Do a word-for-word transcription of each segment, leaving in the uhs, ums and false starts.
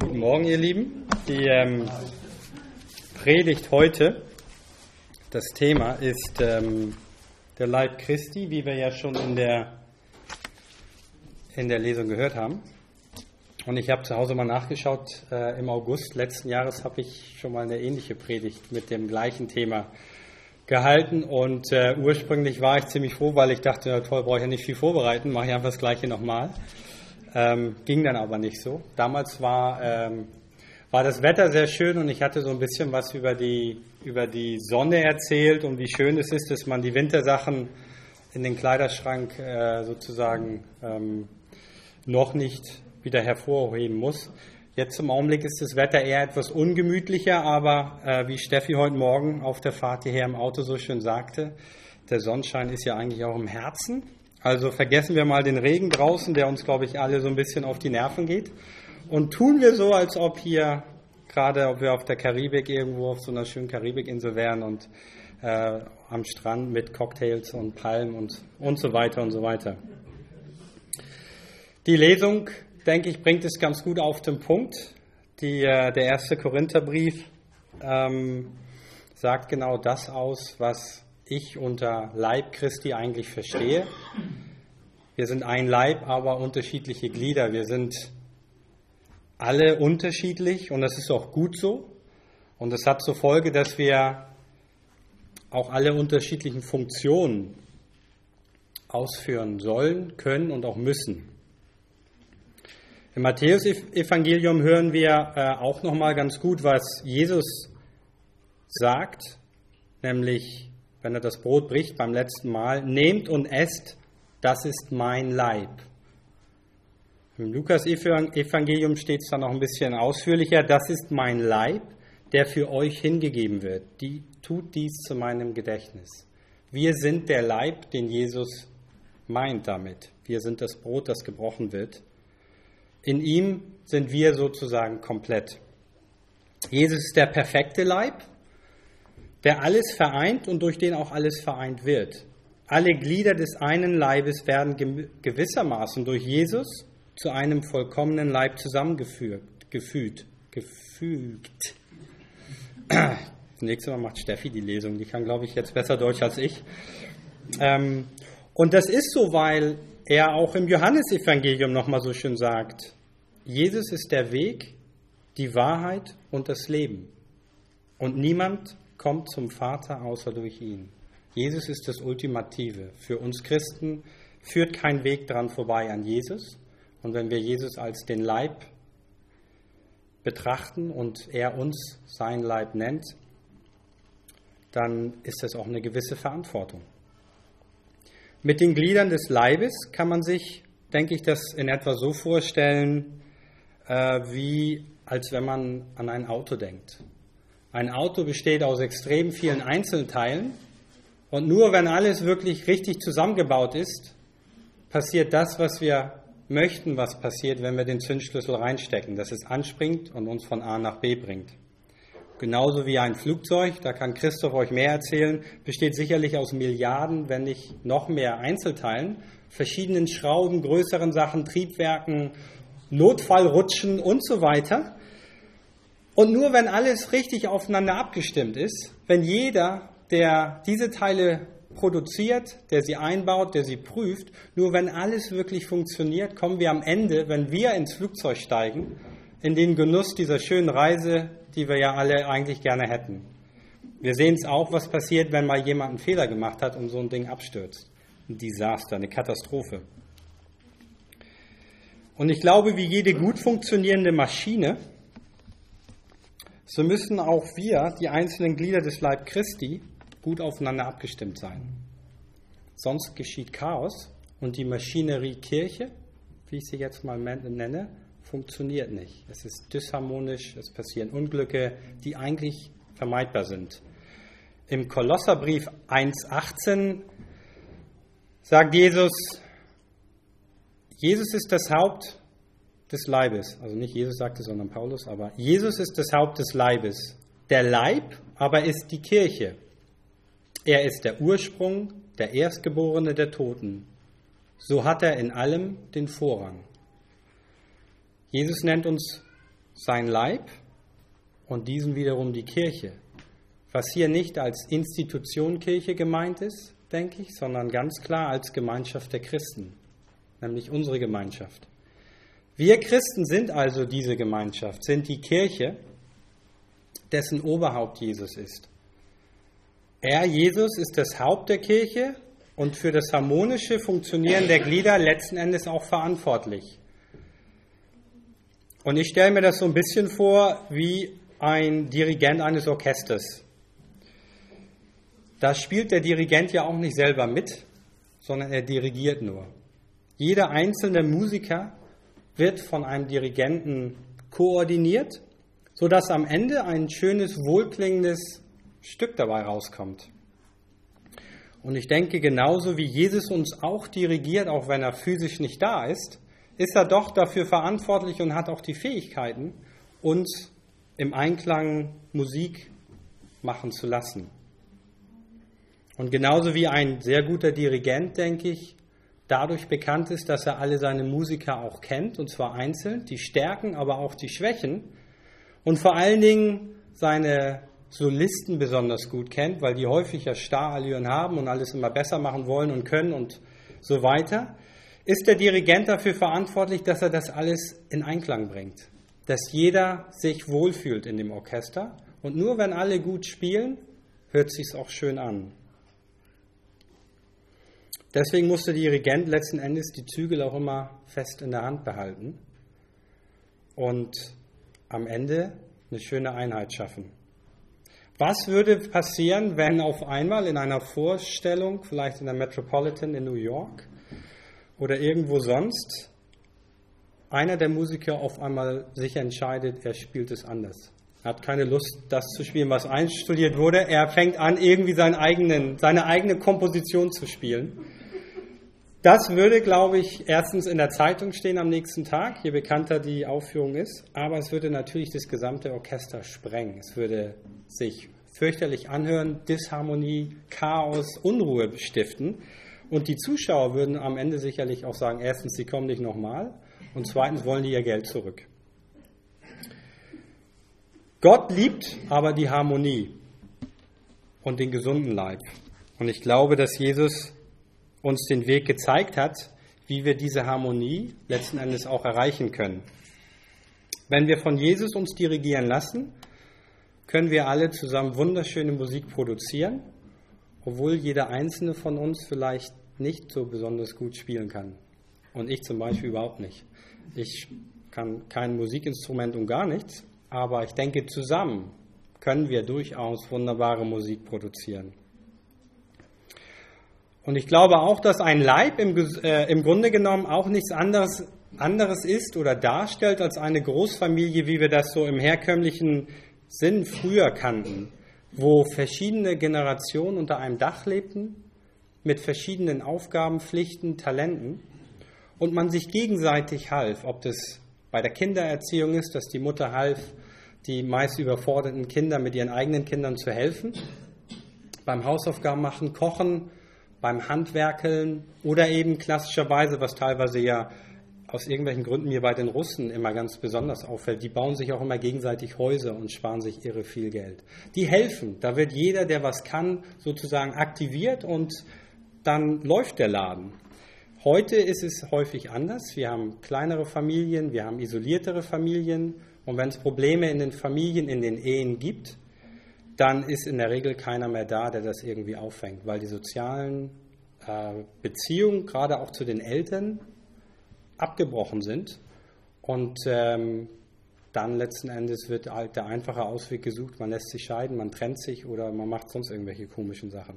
Guten Morgen, ihr Lieben. Die ähm, Predigt heute, das Thema ist ähm, der Leib Christi, wie wir ja schon in der, in der Lesung gehört haben. Und ich habe zu Hause mal nachgeschaut, äh, im August letzten Jahres habe ich schon mal eine ähnliche Predigt mit dem gleichen Thema gehalten. Und äh, ursprünglich war ich ziemlich froh, weil ich dachte, ja, toll, brauche ich ja nicht viel vorbereiten, mache ich einfach das Gleiche nochmal. Ähm, ging dann aber nicht so. Damals war, ähm, war das Wetter sehr schön und ich hatte so ein bisschen was über die, über die Sonne erzählt und wie schön es ist, dass man die Wintersachen in den Kleiderschrank äh, sozusagen ähm, noch nicht wieder hervorheben muss. Jetzt im Augenblick ist das Wetter eher etwas ungemütlicher, aber äh, wie Steffi heute Morgen auf der Fahrt hierher im Auto so schön sagte, der Sonnenschein ist ja eigentlich auch im Herzen. Also vergessen wir mal den Regen draußen, der uns, glaube ich, alle so ein bisschen auf die Nerven geht. Und tun wir so, als ob hier gerade, ob wir auf der Karibik irgendwo auf so einer schönen Karibikinsel wären und äh, am Strand mit Cocktails und Palmen und, und so weiter und so weiter. Die Lesung, denke ich, bringt es ganz gut auf den Punkt. Die, äh, der erste Korintherbrief ähm, sagt genau das aus, was ich unter Leib Christi eigentlich verstehe. Wir sind ein Leib, aber unterschiedliche Glieder. Wir sind alle unterschiedlich und das ist auch gut so. Und das hat zur Folge, dass wir auch alle unterschiedlichen Funktionen ausführen sollen, können und auch müssen. Im Matthäus-Evangelium hören wir äh, auch nochmal ganz gut, was Jesus sagt, nämlich wenn er das Brot bricht beim letzten Mal, nehmt und esst, das ist mein Leib. Im Lukas-Evangelium steht es dann noch ein bisschen ausführlicher, das ist mein Leib, der für euch hingegeben wird. Die, tut dies zu meinem Gedächtnis. Wir sind der Leib, den Jesus meint damit. Wir sind das Brot, das gebrochen wird. In ihm sind wir sozusagen komplett. Jesus ist der perfekte Leib, der alles vereint und durch den auch alles vereint wird. Alle Glieder des einen Leibes werden gewissermaßen durch Jesus zu einem vollkommenen Leib zusammengefügt. Gefügt. Gefügt. Das nächste Mal macht Steffi die Lesung. Die kann, glaube ich, jetzt besser Deutsch als ich. Und das ist so, weil er auch im Johannesevangelium nochmal so schön sagt, Jesus ist der Weg, die Wahrheit und das Leben. Und niemand kommt zum Vater außer durch ihn. Jesus ist das Ultimative. Für uns Christen führt kein Weg dran vorbei an Jesus. Und wenn wir Jesus als den Leib betrachten und er uns sein Leib nennt, dann ist das auch eine gewisse Verantwortung. Mit den Gliedern des Leibes kann man sich, denke ich, das in etwa so vorstellen, äh, wie als wenn man an ein Auto denkt. Ein Auto besteht aus extrem vielen Einzelteilen und nur wenn alles wirklich richtig zusammengebaut ist, passiert das, was wir möchten, was passiert, wenn wir den Zündschlüssel reinstecken, dass es anspringt und uns von A nach B bringt. Genauso wie ein Flugzeug, da kann Christoph euch mehr erzählen, besteht sicherlich aus Milliarden, wenn nicht noch mehr Einzelteilen, verschiedenen Schrauben, größeren Sachen, Triebwerken, Notfallrutschen und so weiter. Und nur wenn alles richtig aufeinander abgestimmt ist, wenn jeder, der diese Teile produziert, der sie einbaut, der sie prüft, nur wenn alles wirklich funktioniert, kommen wir am Ende, wenn wir ins Flugzeug steigen, in den Genuss dieser schönen Reise, die wir ja alle eigentlich gerne hätten. Wir sehen es auch, was passiert, wenn mal jemand einen Fehler gemacht hat und so ein Ding abstürzt. Ein Desaster, eine Katastrophe. Und ich glaube, wie jede gut funktionierende Maschine, so müssen auch wir, die einzelnen Glieder des Leib Christi, gut aufeinander abgestimmt sein. Sonst geschieht Chaos und die Maschinerie Kirche, wie ich sie jetzt mal nenne, funktioniert nicht. Es ist disharmonisch, es passieren Unglücke, die eigentlich vermeidbar sind. Im Kolosserbrief eins achtzehn sagt Jesus, Jesus ist das Haupt des Leibes. Also nicht Jesus sagte, sondern Paulus, aber Jesus ist das Haupt des Leibes. Der Leib aber ist die Kirche. Er ist der Ursprung, der Erstgeborene der Toten. So hat er in allem den Vorrang. Jesus nennt uns sein Leib und diesen wiederum die Kirche. Was hier nicht als Institution Kirche gemeint ist, denke ich, sondern ganz klar als Gemeinschaft der Christen, nämlich unsere Gemeinschaft. Wir Christen sind also diese Gemeinschaft, sind die Kirche, dessen Oberhaupt Jesus ist. Er, Jesus, ist das Haupt der Kirche und für das harmonische Funktionieren der Glieder letzten Endes auch verantwortlich. Und ich stelle mir das so ein bisschen vor wie ein Dirigent eines Orchesters. Da spielt der Dirigent ja auch nicht selber mit, sondern er dirigiert nur. Jeder einzelne Musiker wird von einem Dirigenten koordiniert, sodass am Ende ein schönes, wohlklingendes Stück dabei rauskommt. Und ich denke, genauso wie Jesus uns auch dirigiert, auch wenn er physisch nicht da ist, ist er doch dafür verantwortlich und hat auch die Fähigkeiten, uns im Einklang Musik machen zu lassen. Und genauso wie ein sehr guter Dirigent, denke ich, dadurch bekannt ist, dass er alle seine Musiker auch kennt, und zwar einzeln, die Stärken, aber auch die Schwächen, und vor allen Dingen seine Solisten besonders gut kennt, weil die häufig ja Starallüren haben und alles immer besser machen wollen und können und so weiter, ist der Dirigent dafür verantwortlich, dass er das alles in Einklang bringt, dass jeder sich wohlfühlt in dem Orchester, und nur wenn alle gut spielen, hört sich's auch schön an. Deswegen muss der Dirigent letzten Endes die Zügel auch immer fest in der Hand behalten und am Ende eine schöne Einheit schaffen. Was würde passieren, wenn auf einmal in einer Vorstellung, vielleicht in der Metropolitan in New York oder irgendwo sonst, einer der Musiker auf einmal sich entscheidet, er spielt es anders. Er hat keine Lust, das zu spielen, was einstudiert wurde. Er fängt an, irgendwie seinen eigenen, seine eigene Komposition zu spielen. Das würde, glaube ich, erstens in der Zeitung stehen am nächsten Tag, je bekannter die Aufführung ist, aber es würde natürlich das gesamte Orchester sprengen. Es würde sich fürchterlich anhören, Disharmonie, Chaos, Unruhe stiften, und die Zuschauer würden am Ende sicherlich auch sagen, erstens, sie kommen nicht nochmal, und zweitens wollen die ihr Geld zurück. Gott liebt aber die Harmonie und den gesunden Leib. Und ich glaube, dass Jesus uns den Weg gezeigt hat, wie wir diese Harmonie letzten Endes auch erreichen können. Wenn wir von Jesus uns dirigieren lassen, können wir alle zusammen wunderschöne Musik produzieren, obwohl jeder einzelne von uns vielleicht nicht so besonders gut spielen kann. Und ich zum Beispiel überhaupt nicht. Ich kann kein Musikinstrument und gar nichts, aber ich denke, zusammen können wir durchaus wunderbare Musik produzieren. Und ich glaube auch, dass ein Leib im, äh, im Grunde genommen auch nichts anderes, anderes ist oder darstellt als eine Großfamilie, wie wir das so im herkömmlichen Sinn früher kannten, wo verschiedene Generationen unter einem Dach lebten, mit verschiedenen Aufgaben, Pflichten, Talenten, und man sich gegenseitig half, ob das bei der Kindererziehung ist, dass die Mutter half, die meist überforderten Kinder mit ihren eigenen Kindern zu helfen, beim Hausaufgaben machen, kochen, beim Handwerkeln oder eben klassischerweise, was teilweise ja aus irgendwelchen Gründen mir bei den Russen immer ganz besonders auffällt, die bauen sich auch immer gegenseitig Häuser und sparen sich irre viel Geld. Die helfen, da wird jeder, der was kann, sozusagen aktiviert, und dann läuft der Laden. Heute ist es häufig anders. Wir haben kleinere Familien, wir haben isoliertere Familien, und wenn es Probleme in den Familien, in den Ehen gibt, dann ist in der Regel keiner mehr da, der das irgendwie auffängt, weil die sozialen äh, Beziehungen, gerade auch zu den Eltern, abgebrochen sind, und ähm, dann letzten Endes wird halt der einfache Ausweg gesucht, man lässt sich scheiden, man trennt sich oder man macht sonst irgendwelche komischen Sachen.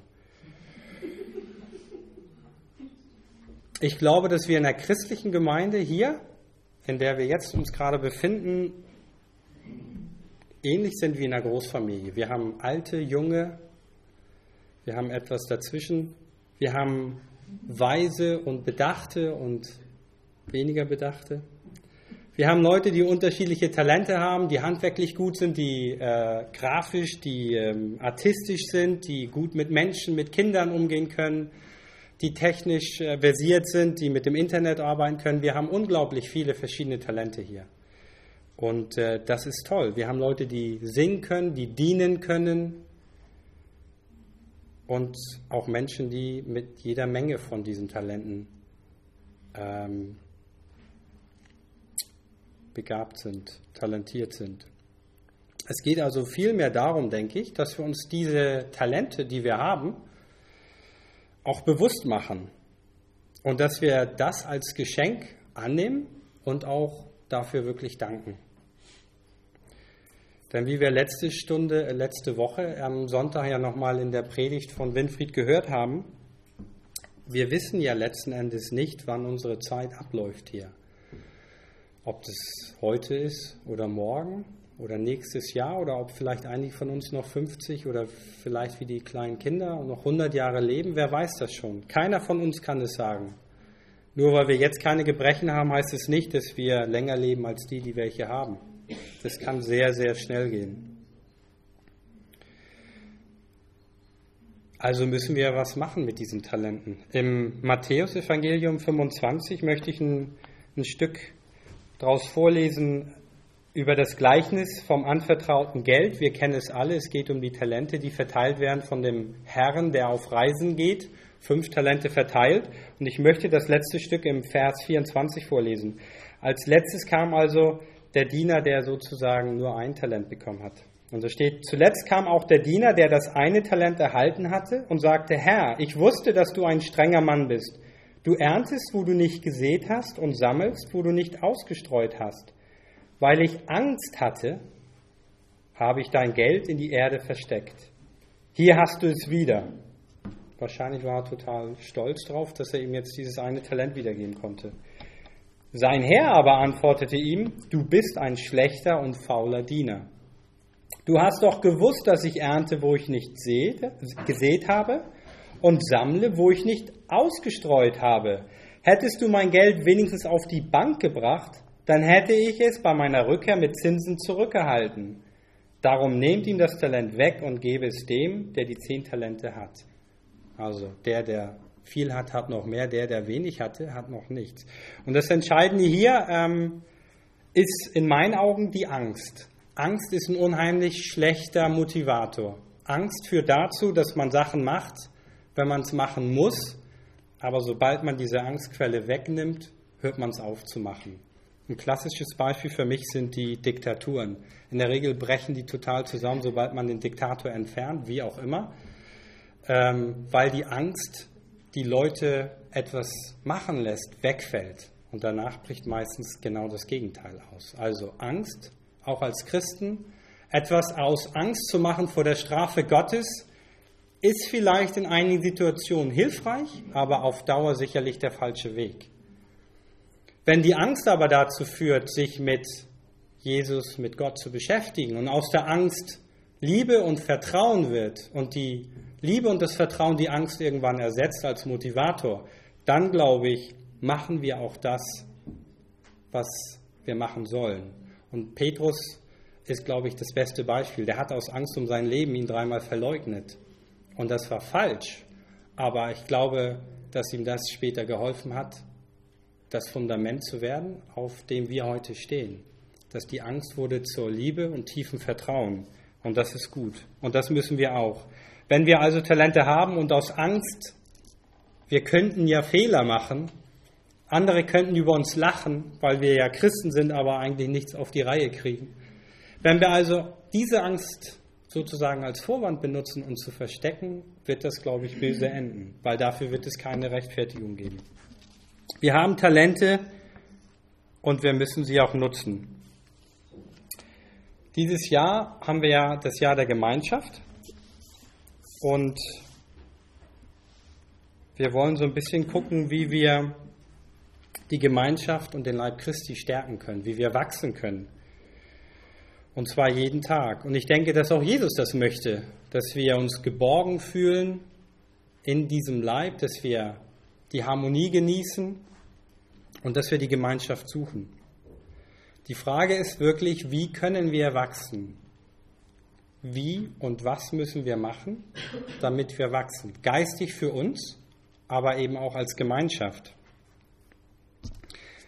Ich glaube, dass wir in der christlichen Gemeinde hier, in der wir jetzt uns gerade befinden, ähnlich sind wie in einer Großfamilie. Wir haben alte, junge, wir haben etwas dazwischen, wir haben weise und Bedachte und weniger Bedachte. Wir haben Leute, die unterschiedliche Talente haben, die handwerklich gut sind, die äh, grafisch, die ähm, artistisch sind, die gut mit Menschen, mit Kindern umgehen können, die technisch äh, versiert sind, die mit dem Internet arbeiten können. Wir haben unglaublich viele verschiedene Talente hier. Und äh, das ist toll. Wir haben Leute, die singen können, die dienen können und auch Menschen, die mit jeder Menge von diesen Talenten ähm, begabt sind, talentiert sind. Es geht also vielmehr darum, denke ich, dass wir uns diese Talente, die wir haben, auch bewusst machen und dass wir das als Geschenk annehmen und auch dafür wirklich danken. Denn wie wir letzte Stunde, letzte Woche am Sonntag ja nochmal in der Predigt von Winfried gehört haben, wir wissen ja letzten Endes nicht, wann unsere Zeit abläuft hier. Ob das heute ist oder morgen oder nächstes Jahr oder ob vielleicht einige von uns noch fünfzig oder vielleicht wie die kleinen Kinder noch hundert Jahre leben, wer weiß das schon. Keiner von uns kann es sagen. Nur weil wir jetzt keine Gebrechen haben, heißt es nicht, dass wir länger leben als die, die welche haben. Das kann sehr, sehr schnell gehen. Also müssen wir was machen mit diesen Talenten. Im Matthäus-Evangelium fünfundzwanzig möchte ich ein, ein Stück daraus vorlesen über das Gleichnis vom anvertrauten Geld. Wir kennen es alle, es geht um die Talente, die verteilt werden von dem Herrn, der auf Reisen geht. Fünf Talente verteilt. Und ich möchte das letzte Stück im Vers vierundzwanzig vorlesen. Als letztes kam also der Diener, der sozusagen nur ein Talent bekommen hat. Und da steht, zuletzt kam auch der Diener, der das eine Talent erhalten hatte und sagte, Herr, ich wusste, dass du ein strenger Mann bist. Du erntest, wo du nicht gesät hast und sammelst, wo du nicht ausgestreut hast. Weil ich Angst hatte, habe ich dein Geld in die Erde versteckt. Hier hast du es wieder. Wahrscheinlich war er total stolz drauf, dass er ihm jetzt dieses eine Talent wiedergeben konnte. Sein Herr aber antwortete ihm, du bist ein schlechter und fauler Diener. Du hast doch gewusst, dass ich ernte, wo ich nicht gesät habe und sammle, wo ich nicht ausgestreut habe. Hättest du mein Geld wenigstens auf die Bank gebracht, dann hätte ich es bei meiner Rückkehr mit Zinsen zurückgehalten. Darum nehmt ihm das Talent weg und gebe es dem, der die zehn Talente hat. Also der, der viel hat, hat noch mehr, der, der wenig hatte, hat noch nichts. Und das Entscheidende hier ähm, ist in meinen Augen die Angst. Angst ist ein unheimlich schlechter Motivator. Angst führt dazu, dass man Sachen macht, wenn man es machen muss, aber sobald man diese Angstquelle wegnimmt, hört man es auf zu machen. Ein klassisches Beispiel für mich sind die Diktaturen. In der Regel brechen die total zusammen, sobald man den Diktator entfernt, wie auch immer, ähm, weil die Angst die Leute etwas machen lässt, wegfällt. Und danach bricht meistens genau das Gegenteil aus. Also Angst, auch als Christen, etwas aus Angst zu machen vor der Strafe Gottes, ist vielleicht in einigen Situationen hilfreich, aber auf Dauer sicherlich der falsche Weg. Wenn die Angst aber dazu führt, sich mit Jesus, mit Gott zu beschäftigen und aus der Angst Liebe und Vertrauen wird und die Liebe und das Vertrauen die Angst irgendwann ersetzt als Motivator, dann glaube ich, machen wir auch das, was wir machen sollen. Und Petrus ist, glaube ich, das beste Beispiel. Der hat aus Angst um sein Leben ihn dreimal verleugnet. Und das war falsch. Aber ich glaube, dass ihm das später geholfen hat, das Fundament zu werden, auf dem wir heute stehen. Dass die Angst wurde zur Liebe und tiefem Vertrauen. Und das ist gut. Und das müssen wir auch. Wenn wir also Talente haben und aus Angst, wir könnten ja Fehler machen, andere könnten über uns lachen, weil wir ja Christen sind, aber eigentlich nichts auf die Reihe kriegen. Wenn wir also diese Angst sozusagen als Vorwand benutzen, um zu verstecken, wird das, glaube ich, böse enden, weil dafür wird es keine Rechtfertigung geben. Wir haben Talente und wir müssen sie auch nutzen. Dieses Jahr haben wir ja das Jahr der Gemeinschaft und wir wollen so ein bisschen gucken, wie wir die Gemeinschaft und den Leib Christi stärken können, wie wir wachsen können. Und zwar jeden Tag. Und ich denke, dass auch Jesus das möchte, dass wir uns geborgen fühlen in diesem Leib, dass wir die Harmonie genießen und dass wir die Gemeinschaft suchen. Die Frage ist wirklich, wie können wir wachsen? Wie und was müssen wir machen, damit wir wachsen? Geistig für uns, aber eben auch als Gemeinschaft.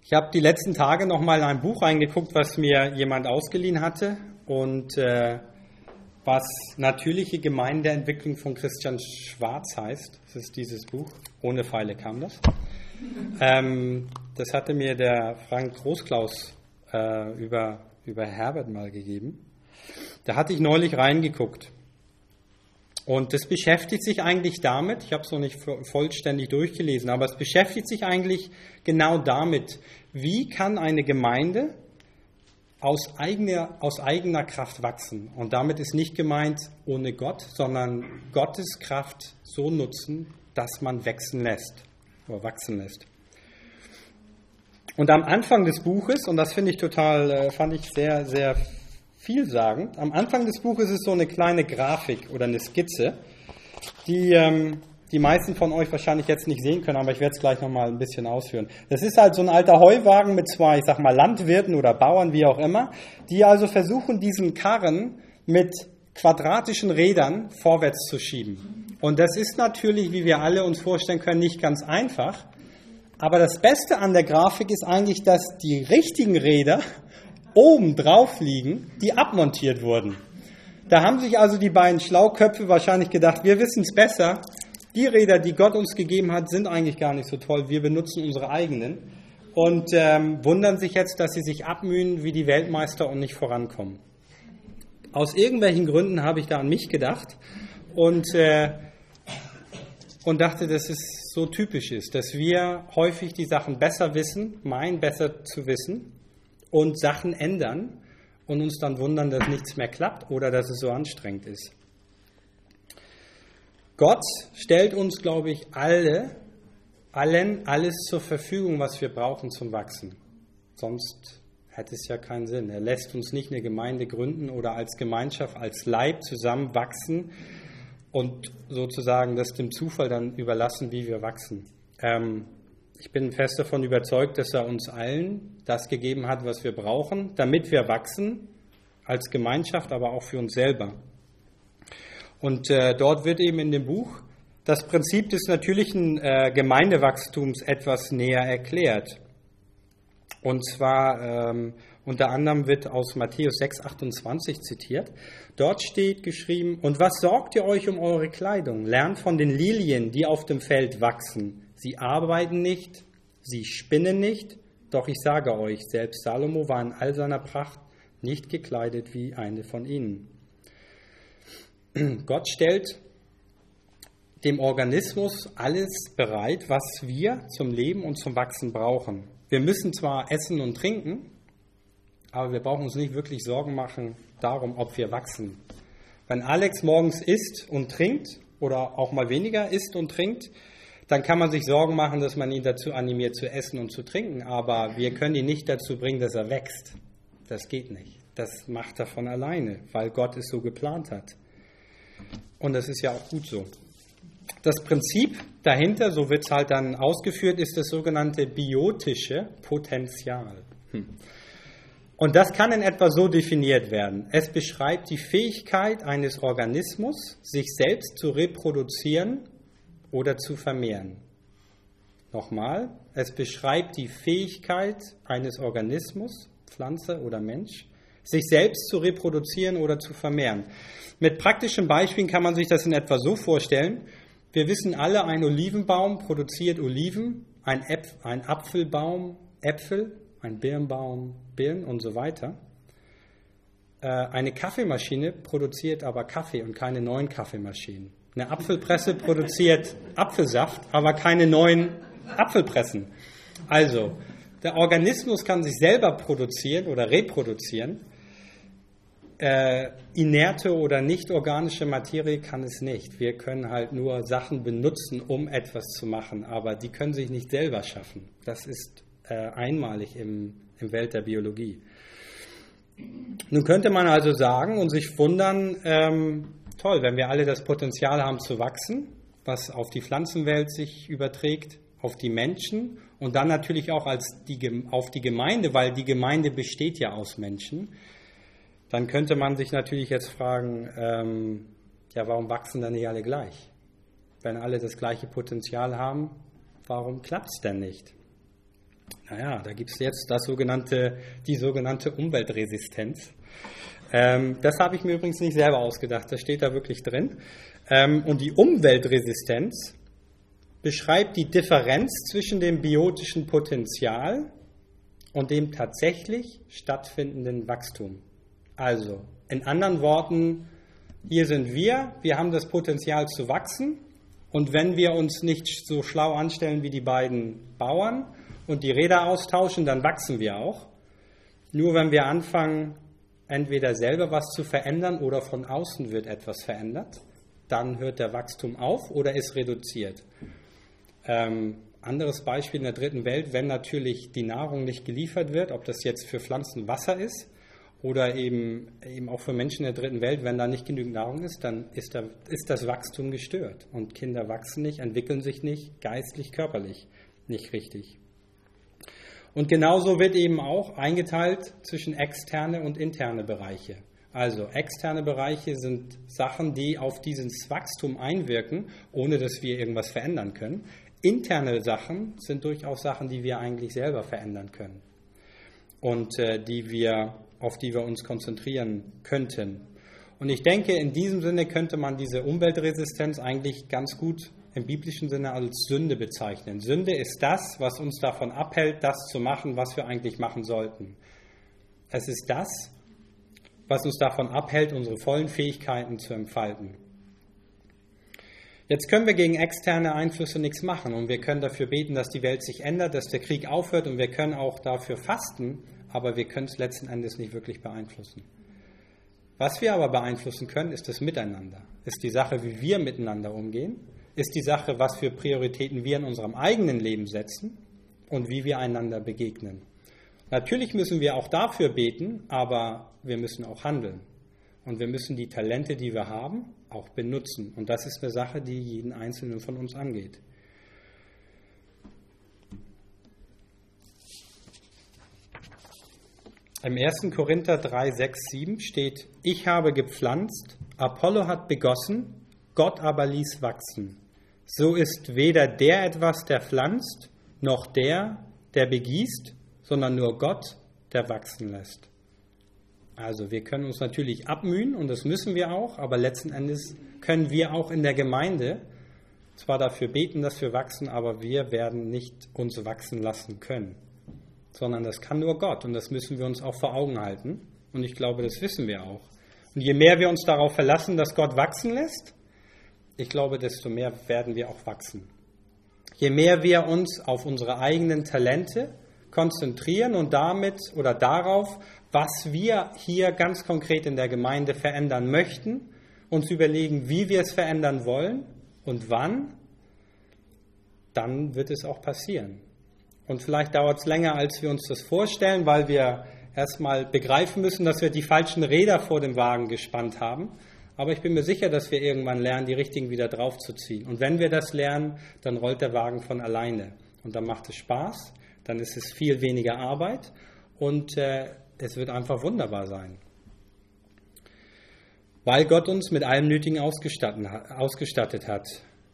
Ich habe die letzten Tage nochmal in ein Buch reingeguckt, was mir jemand ausgeliehen hatte und äh, was Natürliche Gemeindeentwicklung von Christian Schwarz heißt. Das ist dieses Buch. Ohne Pfeile kam das. Ähm, das hatte mir der Frank Großklaus äh, über, über Herbert mal gegeben. Da hatte ich neulich reingeguckt. Und das beschäftigt sich eigentlich damit, ich habe es noch nicht vollständig durchgelesen, aber es beschäftigt sich eigentlich genau damit, wie kann eine Gemeinde aus eigener, aus eigener Kraft wachsen. Und damit ist nicht gemeint ohne Gott, sondern Gottes Kraft so nutzen, dass man wachsen lässt oder wachsen lässt. Und am Anfang des Buches, und das finde ich total, fand ich sehr, sehr vielsagend, am Anfang des Buches ist so eine kleine Grafik oder eine Skizze, die ähm, die meisten von euch wahrscheinlich jetzt nicht sehen können, aber ich werde es gleich nochmal ein bisschen ausführen. Das ist halt so ein alter Heuwagen mit zwei, ich sag mal, Landwirten oder Bauern, wie auch immer, die also versuchen, diesen Karren mit quadratischen Rädern vorwärts zu schieben. Und das ist natürlich, wie wir alle uns vorstellen können, nicht ganz einfach. Aber das Beste an der Grafik ist eigentlich, dass die richtigen Räder oben drauf liegen, die abmontiert wurden. Da haben sich also die beiden Schlauköpfe wahrscheinlich gedacht, wir wissen es besser. Die Räder, die Gott uns gegeben hat, sind eigentlich gar nicht so toll. Wir benutzen unsere eigenen und ähm, wundern sich jetzt, dass sie sich abmühen wie die Weltmeister und nicht vorankommen. Aus irgendwelchen Gründen habe ich da an mich gedacht und, äh, und dachte, dass es so typisch ist, dass wir häufig die Sachen besser wissen, meinen besser zu wissen und Sachen ändern und uns dann wundern, dass nichts mehr klappt oder dass es so anstrengend ist. Gott stellt uns, glaube ich, alle, allen alles zur Verfügung, was wir brauchen zum Wachsen. Sonst hätte es ja keinen Sinn. Er lässt uns nicht eine Gemeinde gründen oder als Gemeinschaft, als Leib zusammen wachsen und sozusagen das dem Zufall dann überlassen, wie wir wachsen. Ähm, ich bin fest davon überzeugt, dass er uns allen das gegeben hat, was wir brauchen, damit wir wachsen, als Gemeinschaft, aber auch für uns selber. Und äh, dort wird eben in dem Buch das Prinzip des natürlichen äh, Gemeindewachstums etwas näher erklärt. Und zwar ähm, unter anderem wird aus Matthäus sechs achtundzwanzig zitiert. Dort steht geschrieben, und was sorgt ihr euch um eure Kleidung? Lernt von den Lilien, die auf dem Feld wachsen. Sie arbeiten nicht, sie spinnen nicht, doch ich sage euch, selbst Salomo war in all seiner Pracht nicht gekleidet wie eine von ihnen. Gott stellt dem Organismus alles bereit, was wir zum Leben und zum Wachsen brauchen. Wir müssen zwar essen und trinken, aber wir brauchen uns nicht wirklich Sorgen machen darum, ob wir wachsen. Wenn Alex morgens isst und trinkt oder auch mal weniger isst und trinkt, dann kann man sich Sorgen machen, dass man ihn dazu animiert zu essen und zu trinken, aber wir können ihn nicht dazu bringen, dass er wächst. Das geht nicht. Das macht er von alleine, weil Gott es so geplant hat. Und das ist ja auch gut so. Das Prinzip dahinter, so wird es halt dann ausgeführt, ist das sogenannte biotische Potenzial. Hm. Und das kann in etwa so definiert werden. Es beschreibt die Fähigkeit eines Organismus, sich selbst zu reproduzieren oder zu vermehren. Nochmal, es beschreibt die Fähigkeit eines Organismus, Pflanze oder Mensch, sich selbst zu reproduzieren oder zu vermehren. Mit praktischen Beispielen kann man sich das in etwa so vorstellen. Wir wissen alle, ein Olivenbaum produziert Oliven, ein, Äpf- ein Apfelbaum Äpfel, ein Birnbaum Birnen und so weiter. Äh, eine Kaffeemaschine produziert aber Kaffee und keine neuen Kaffeemaschinen. Eine Apfelpresse produziert Apfelsaft, aber keine neuen Apfelpressen. Also, der Organismus kann sich selber produzieren oder reproduzieren. Äh, inerte oder nicht organische Materie kann es nicht. Wir können halt nur Sachen benutzen, um etwas zu machen, aber die können sich nicht selber schaffen. Das ist äh, einmalig im, im Welt der Biologie. Nun könnte man also sagen und sich wundern, ähm, toll, wenn wir alle das Potenzial haben zu wachsen, was auf die Pflanzenwelt sich überträgt, auf die Menschen und dann natürlich auch als die, auf die Gemeinde, weil die Gemeinde besteht ja aus Menschen. Dann könnte man sich natürlich jetzt fragen, ähm, ja, warum wachsen dann nicht alle gleich? Wenn alle das gleiche Potenzial haben, warum klappt es denn nicht? Naja, da gibt es jetzt das sogenannte, die sogenannte Umweltresistenz. Ähm, das habe ich mir übrigens nicht selber ausgedacht, das steht da wirklich drin. Ähm, und die Umweltresistenz beschreibt die Differenz zwischen dem biotischen Potenzial und dem tatsächlich stattfindenden Wachstum. Also, in anderen Worten, hier sind wir, wir haben das Potenzial zu wachsen, und wenn wir uns nicht so schlau anstellen wie die beiden Bauern und die Räder austauschen, dann wachsen wir auch. Nur wenn wir anfangen, entweder selber was zu verändern oder von außen wird etwas verändert, dann hört der Wachstum auf oder ist reduziert. Ähm, anderes Beispiel in der dritten Welt, wenn natürlich die Nahrung nicht geliefert wird, ob das jetzt für Pflanzen Wasser ist oder eben, eben auch für Menschen in der dritten Welt, wenn da nicht genügend Nahrung ist, dann ist, da, ist das Wachstum gestört. Und Kinder wachsen nicht, entwickeln sich nicht, geistlich, körperlich nicht richtig. Und genauso wird eben auch eingeteilt zwischen externe und interne Bereiche. Also externe Bereiche sind Sachen, die auf dieses Wachstum einwirken, ohne dass wir irgendwas verändern können. Interne Sachen sind durchaus Sachen, die wir eigentlich selber verändern können und äh, die wir, auf die wir uns konzentrieren könnten. Und ich denke, in diesem Sinne könnte man diese Umweltresistenz eigentlich ganz gut im biblischen Sinne als Sünde bezeichnen. Sünde ist das, was uns davon abhält, das zu machen, was wir eigentlich machen sollten. Es ist das, was uns davon abhält, unsere vollen Fähigkeiten zu entfalten. Jetzt können wir gegen externe Einflüsse nichts machen und wir können dafür beten, dass die Welt sich ändert, dass der Krieg aufhört und wir können auch dafür fasten, aber wir können es letzten Endes nicht wirklich beeinflussen. Was wir aber beeinflussen können, ist das Miteinander, ist die Sache, wie wir miteinander umgehen, ist die Sache, was für Prioritäten wir in unserem eigenen Leben setzen und wie wir einander begegnen. Natürlich müssen wir auch dafür beten, aber wir müssen auch handeln. Und wir müssen die Talente, die wir haben, auch benutzen. Und das ist eine Sache, die jeden Einzelnen von uns angeht. Im ersten Korinther drei, sechs, sieben steht: Ich habe gepflanzt, Apollo hat begossen, Gott aber ließ wachsen. So ist weder der etwas, der pflanzt, noch der, der begießt, sondern nur Gott, der wachsen lässt. Also wir können uns natürlich abmühen und das müssen wir auch, aber letzten Endes können wir auch in der Gemeinde zwar dafür beten, dass wir wachsen, aber wir werden nicht uns wachsen lassen können, sondern das kann nur Gott und das müssen wir uns auch vor Augen halten und ich glaube, das wissen wir auch. Und je mehr wir uns darauf verlassen, dass Gott wachsen lässt, ich glaube, desto mehr werden wir auch wachsen. Je mehr wir uns auf unsere eigenen Talente konzentrieren und damit oder darauf, was wir hier ganz konkret in der Gemeinde verändern möchten, uns überlegen, wie wir es verändern wollen und wann, dann wird es auch passieren. Und vielleicht dauert es länger, als wir uns das vorstellen, weil wir erstmal begreifen müssen, dass wir die falschen Räder vor dem Wagen gespannt haben. Aber ich bin mir sicher, dass wir irgendwann lernen, die richtigen wieder draufzuziehen. Und wenn wir das lernen, dann rollt der Wagen von alleine. Und dann macht es Spaß, dann ist es viel weniger Arbeit und äh, es wird einfach wunderbar sein. Weil Gott uns mit allem Nötigen ausgestattet hat.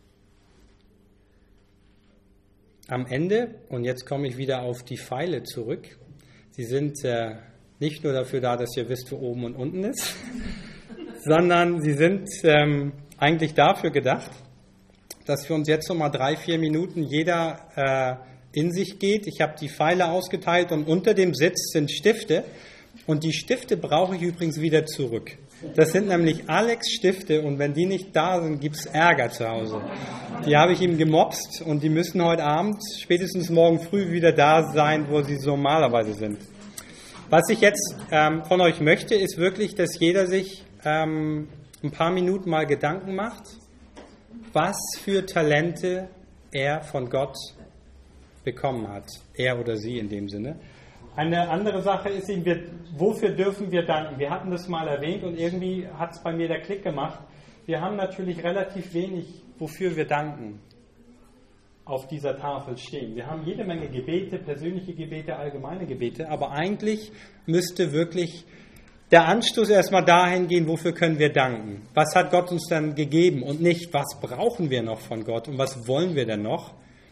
Am Ende, und jetzt komme ich wieder auf die Pfeile zurück, sie sind äh, nicht nur dafür da, dass ihr wisst, wo oben und unten ist, sondern sie sind ähm, eigentlich dafür gedacht, dass wir uns jetzt noch mal drei, vier Minuten jeder äh, in sich geht. Ich habe die Pfeile ausgeteilt und unter dem Sitz sind Stifte und die Stifte brauche ich übrigens wieder zurück. Das sind nämlich Alex Stifte und wenn die nicht da sind, gibt es Ärger zu Hause. Die habe ich ihm gemopst und die müssen heute Abend, spätestens morgen früh wieder da sein, wo sie normalerweise sind. Was ich jetzt ähm, von euch möchte, ist wirklich, dass jeder sich ähm, ein paar Minuten mal Gedanken macht, was für Talente er von Gott bekommen hat. Er oder sie in dem Sinne. Eine andere Sache ist, wofür dürfen wir danken? Wir hatten das mal erwähnt und irgendwie hat es bei mir der Klick gemacht. Wir haben natürlich relativ wenig, wofür wir danken, auf dieser Tafel stehen. Wir haben jede Menge Gebete, persönliche Gebete, allgemeine Gebete, aber eigentlich müsste wirklich der Anstoß erstmal dahin gehen, wofür können wir danken? Was hat Gott uns dann gegeben und nicht, was brauchen wir noch von Gott und was wollen wir denn noch?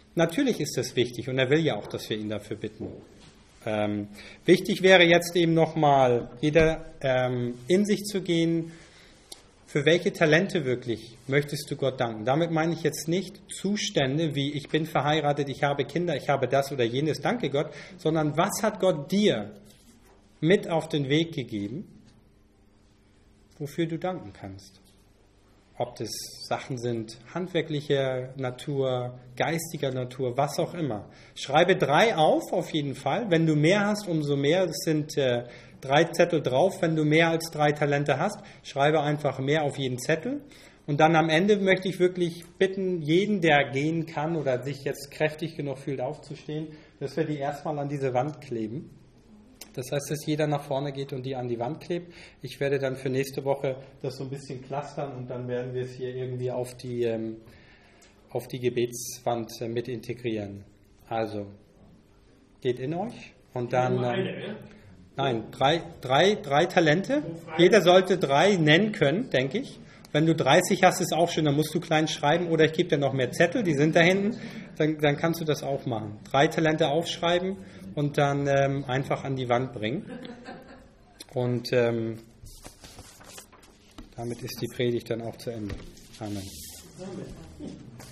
Natürlich ist das wichtig und er will ja auch, dass wir ihn dafür bitten. Ähm, wichtig wäre jetzt eben nochmal, jeder ähm, in sich zu gehen, für welche Talente wirklich möchtest du Gott danken? Damit meine ich jetzt nicht Zustände wie ich bin verheiratet, ich habe Kinder, ich habe das oder jenes, danke Gott, sondern was hat Gott dir mit auf den Weg gegeben, wofür du danken kannst? Ob das Sachen sind handwerklicher Natur, geistiger Natur, was auch immer. Schreibe drei auf, auf jeden Fall. Wenn du mehr hast, umso mehr. Es sind äh, drei Zettel drauf. Wenn du mehr als drei Talente hast, schreibe einfach mehr auf jeden Zettel. Und dann am Ende möchte ich wirklich bitten, jeden, der gehen kann oder sich jetzt kräftig genug fühlt, aufzustehen, dass wir die erstmal an diese Wand kleben. Das heißt, dass jeder nach vorne geht und die an die Wand klebt. Ich werde dann für nächste Woche das so ein bisschen clustern und dann werden wir es hier irgendwie auf die, ähm, auf die Gebetswand äh, mit integrieren. Also, geht in euch und dann... Nur eine, ähm, ja? Nein, drei, drei, drei Talente. Jeder sollte drei nennen können, denke ich. Wenn du dreißig hast, ist auch schön, dann musst du klein schreiben oder ich gebe dir noch mehr Zettel, die sind da hinten, dann, dann kannst du das auch machen. Drei Talente aufschreiben und dann ähm, einfach an die Wand bringen. Und ähm, damit ist die Predigt dann auch zu Ende. Amen. Amen.